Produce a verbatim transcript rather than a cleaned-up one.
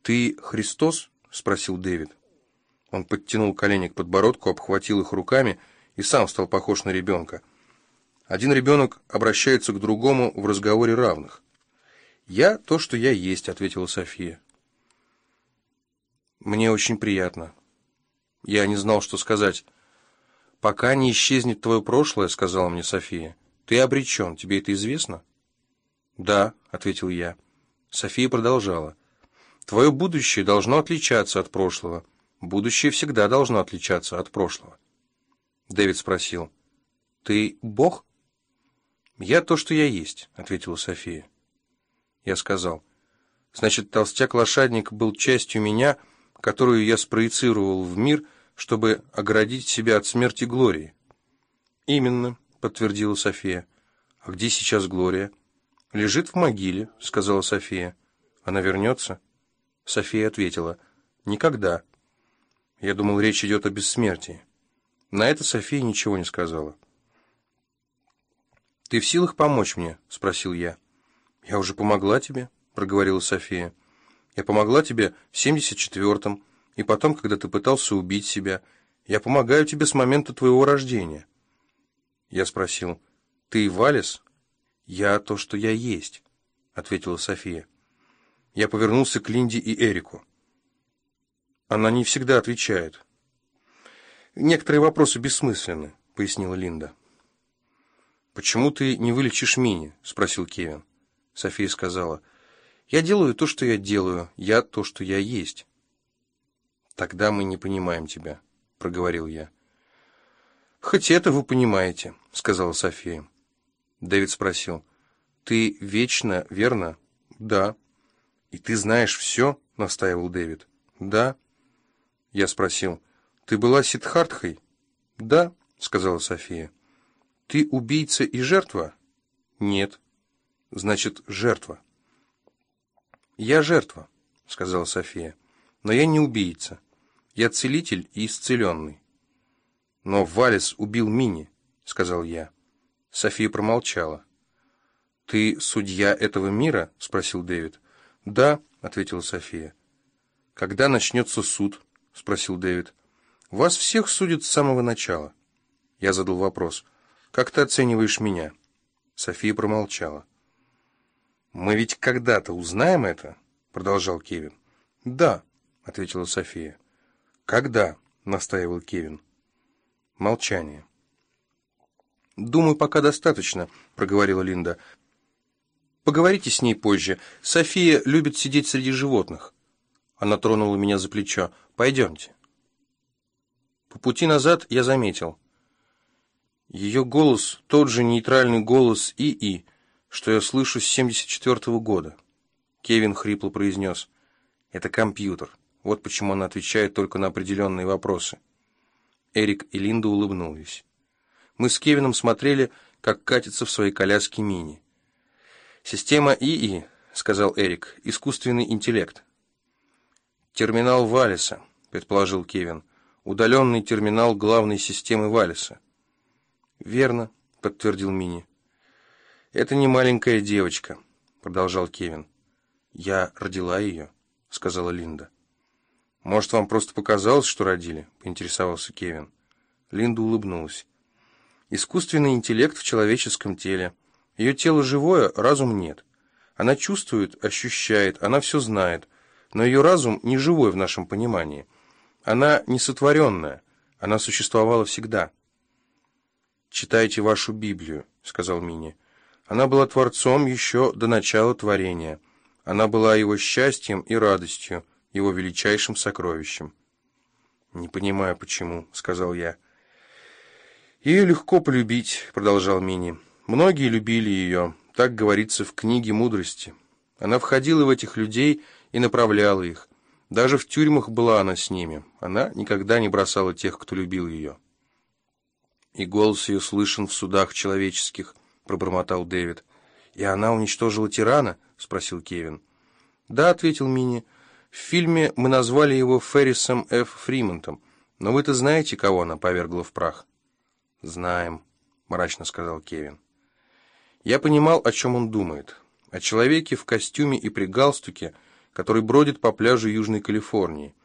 «Ты Христос?» — спросил Дэвид. Он подтянул колени к подбородку, обхватил их руками и сам стал похож на ребенка. Один ребенок обращается к другому в разговоре равных. «Я то, что я есть», — ответила София. «Мне очень приятно». Я не знал, что сказать. «Пока не исчезнет твое прошлое», — сказала мне София, — «ты обречен. Тебе это известно?» «Да», — ответил я. София продолжала. «Твое будущее должно отличаться от прошлого. Будущее всегда должно отличаться от прошлого». Дэвид спросил. «Ты Бог?» «Я то, что я есть», — ответила София. Я сказал. «Значит, толстяк-лошадник был частью меня, которую я спроецировал в мир, чтобы оградить себя от смерти Глории». «Именно», — подтвердила София. «А где сейчас Глория?» «Лежит в могиле», — сказала София. «Она вернется?» София ответила. «Никогда». Я думал, речь идет о бессмертии. На это София ничего не сказала. «Ты в силах помочь мне?» — спросил я. «Я уже помогла тебе», — проговорила София. «Я помогла тебе в семьдесят четвёртом, и потом, когда ты пытался убить себя. Я помогаю тебе с момента твоего рождения». Я спросил. «Ты Валес?» «Я то, что я есть», — ответила София. Я повернулся к Линде и Эрику. Она не всегда отвечает. «Некоторые вопросы бессмысленны», — пояснила Линда. «Почему ты не вылечишь Мини?» — спросил Кевин. София сказала. «Я делаю то, что я делаю. Я то, что я есть». «Тогда мы не понимаем тебя», — проговорил я. «Хоть это вы понимаете», — сказала София. Дэвид спросил. «Ты вечно, верно?» «Да». «И ты знаешь все?» — настаивал Дэвид. «Да». Я спросил. «Ты была Сиддхартхой?» «Да», — сказала София. «Ты убийца и жертва?» «Нет». «Значит, жертва». «Я жертва», — сказала София. «Но я не убийца. Я целитель и исцеленный». «Но Валес убил Мини», — сказал я. София промолчала. «Ты судья этого мира?» — спросил Дэвид. «Да», — ответила София. «Когда начнется суд?» — спросил Дэвид. «Вас всех судят с самого начала». Я задал вопрос. «Как ты оцениваешь меня?» София промолчала. «Мы ведь когда-то узнаем это?» — продолжал Кевин. «Да», — ответила София. «Когда?» — настаивал Кевин. Молчание. «Думаю, пока достаточно», — проговорила Линда. «Поговорите с ней позже. София любит сидеть среди животных». Она тронула меня за плечо. «Пойдемте». По пути назад я заметил. Ее голос — тот же нейтральный голос ИИ, что я слышу с семьдесят четвёртого года. Кевин хрипло произнес. «Это компьютер. Вот почему она отвечает только на определенные вопросы». Эрик и Линда улыбнулись. Мы с Кевином смотрели, как катится в своей коляске Мини. «Система ИИ», — сказал Эрик, — «искусственный интеллект». «Терминал Валеса», — предположил Кевин. «Удаленный терминал главной системы Валеса». «Верно», — подтвердил Мини. «Это не маленькая девочка», — продолжал Кевин. «Я родила ее», — сказала Линда. «Может, вам просто показалось, что родили?» — поинтересовался Кевин. Линда улыбнулась. «Искусственный интеллект в человеческом теле. Ее тело живое, разум нет. Она чувствует, ощущает, она все знает, но ее разум не живой в нашем понимании. Она не сотворенная, она существовала всегда». «Читайте вашу Библию», — сказал Мини. «Она была Творцом еще до начала творения. Она была его счастьем и радостью, его величайшим сокровищем». «Не понимаю, почему», — сказал я. «Ее легко полюбить», — продолжал Мини. «Многие любили ее, так говорится в книге мудрости. Она входила в этих людей и направляла их. Даже в тюрьмах была она с ними. Она никогда не бросала тех, кто любил ее». «И голос ее слышен в судах человеческих», — пробормотал Дэвид. «И она уничтожила тирана?» — спросил Кевин. «Да», — ответил Мини. «В фильме мы назвали его Феррисом Ф. Фримонтом. Но вы-то знаете, кого она повергла в прах?» «Знаем», — мрачно сказал Кевин. Я понимал, о чем он думает. О человеке в костюме и при галстуке, который бродит по пляжу Южной Калифорнии.